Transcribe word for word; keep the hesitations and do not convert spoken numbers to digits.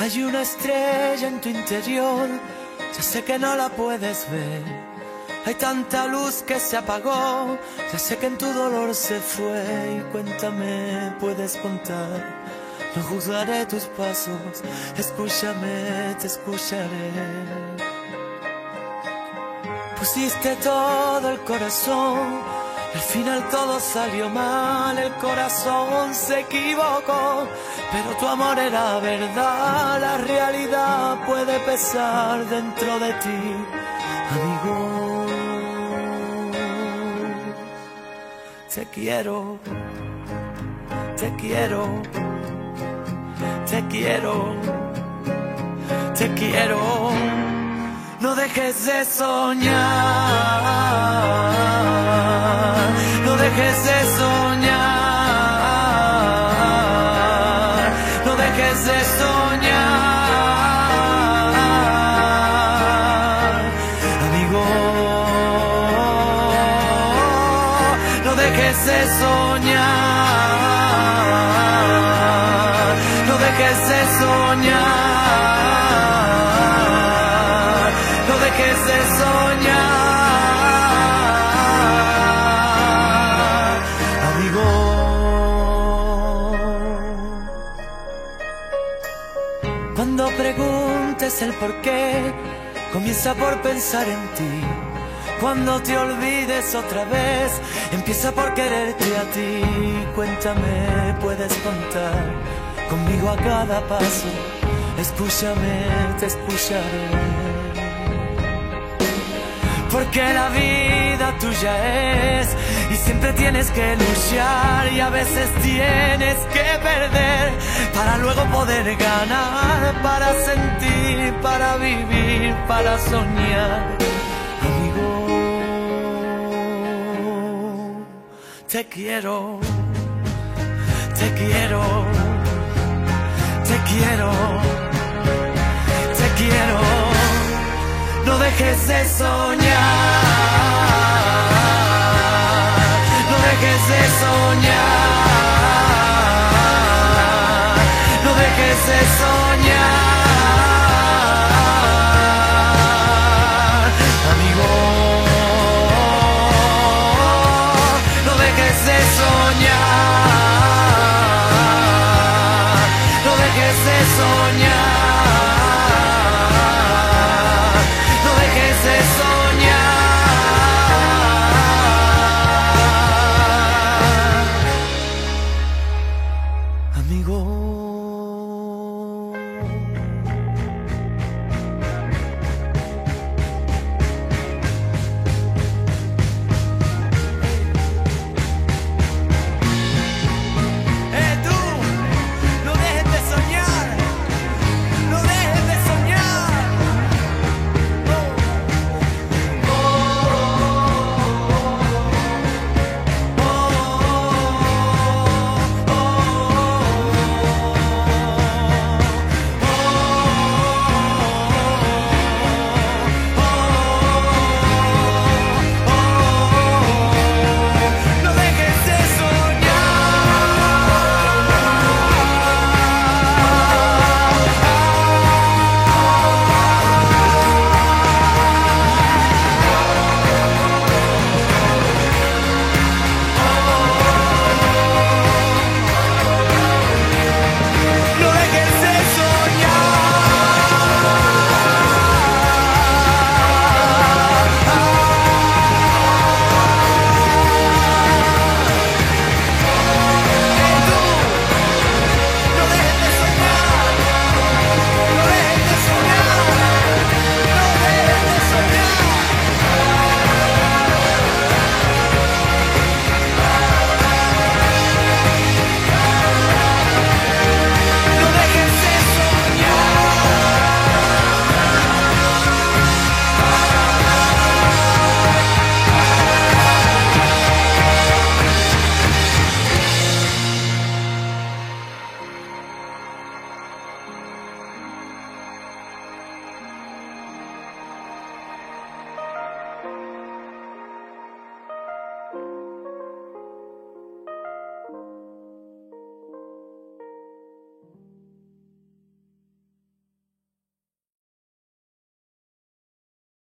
Hay una estrella en tu interior, ya sé que no la puedes ver. Hay tanta luz que se apagó, ya sé que en tu dolor se fue. Y cuéntame, puedes contar, no juzgaré tus pasos. Escúchame, te escucharé. Pusiste todo el corazón, al final todo salió mal. El corazón se equivocó, pero tu amor era verdad. La realidad puede pesar dentro de ti, amigo. Te quiero, te quiero, te quiero, te quiero. No dejes de soñar, no dejes de soñar, no dejes de soñar, amigo. No dejes de soñar, no dejes de soñar. No dejes de soñar, amigo. Cuando preguntes el por qué, comienza por pensar en ti. Cuando te olvides otra vez, empieza por quererte a ti. Cuéntame, puedes contar conmigo a cada paso. Escúchame, te escucharé. Porque la vida tuya es, y siempre tienes que luchar, y a veces tienes que perder para luego poder ganar, para sentir, para vivir, para soñar, amigo. Te quiero, te quiero, te quiero, te quiero. No dejes de soñar, no dejes de soñar, no dejes de soñar, amigo. No dejes de soñar, no dejes de soñar. De soñar, amigo.